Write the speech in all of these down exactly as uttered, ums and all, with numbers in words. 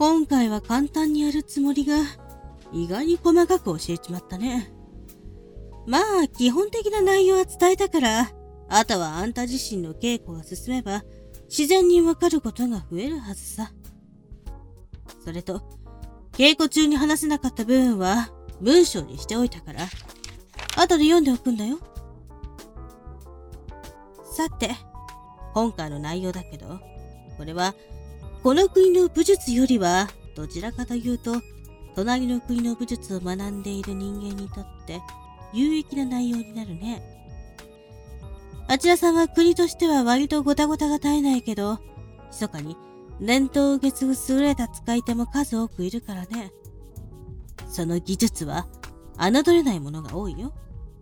今回は簡単にやるつもりが、意外に細かく教えちまったね。まあ、基本的な内容は伝えたから、あとはあんた自身の稽古が進めば、自然にわかることが増えるはずさ。それと、稽古中に話せなかった部分は、文章にしておいたから、後で読んでおくんだよ。さて、今回の内容だけど、これは、この国の武術よりは、どちらかというと、隣の国の武術を学んでいる人間にとって、有益な内容になるね。あちらさんは国としては割とゴタゴタが絶えないけど、密かに伝統を受け継ぐ優れた使い手も数多くいるからね。その技術は侮れないものが多いよ。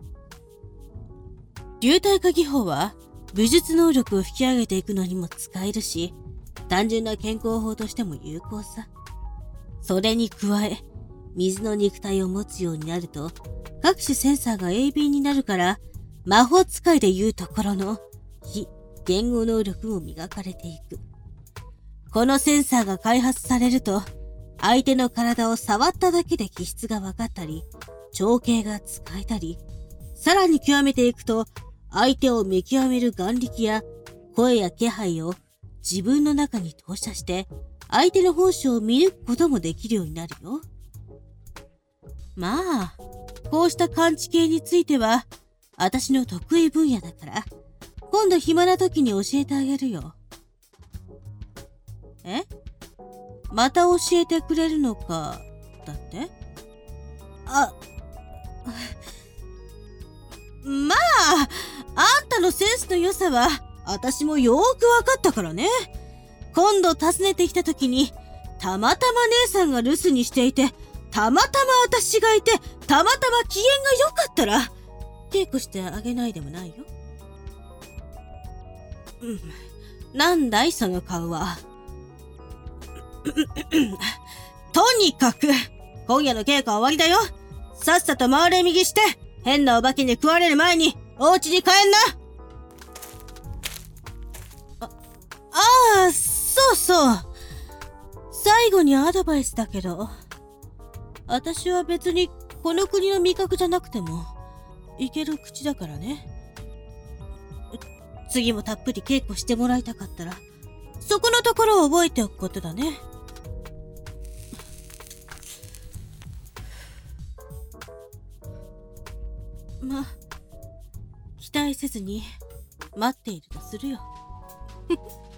流体化技法は武術能力を引き上げていくのにも使えるし、単純な健康法としても有効さ。それに加え、水の肉体を持つようになると、各種センサーが鋭敏になるから、魔法使いでいうところの非言語能力も磨かれていく。このセンサーが開発されると、相手の体を触っただけで気質が分かったり、長径が使えたり、さらに極めていくと、相手を見極める眼力や声や気配を自分の中に投射して、相手の本性を見抜くこともできるようになるよ。まあ、こうした感知系については、私の得意分野だから、今度暇な時に教えてあげるよ。え？また教えてくれるのか、だって？あ、まあ、あんたのセンスの良さは、私もよーくわかったからね。今度訪ねてきた時に、たまたま姉さんが留守にしていて、たまたま私がいて、たまたま機嫌が良かったら、稽古してあげないでもないよ。うん。なんだいその顔は。とにかく、今夜の稽古は終わりだよ。さっさと回れ右して、変なお化けに食われる前に、お家に帰んな。あ、ああ、そうそう。最後にアドバイスだけど、私は別にこの国の味覚じゃなくても、いける口だからね。次もたっぷり稽古してもらいたかったら、そこのところを覚えておくことだね。まあ、期待せずに待っているとするよ。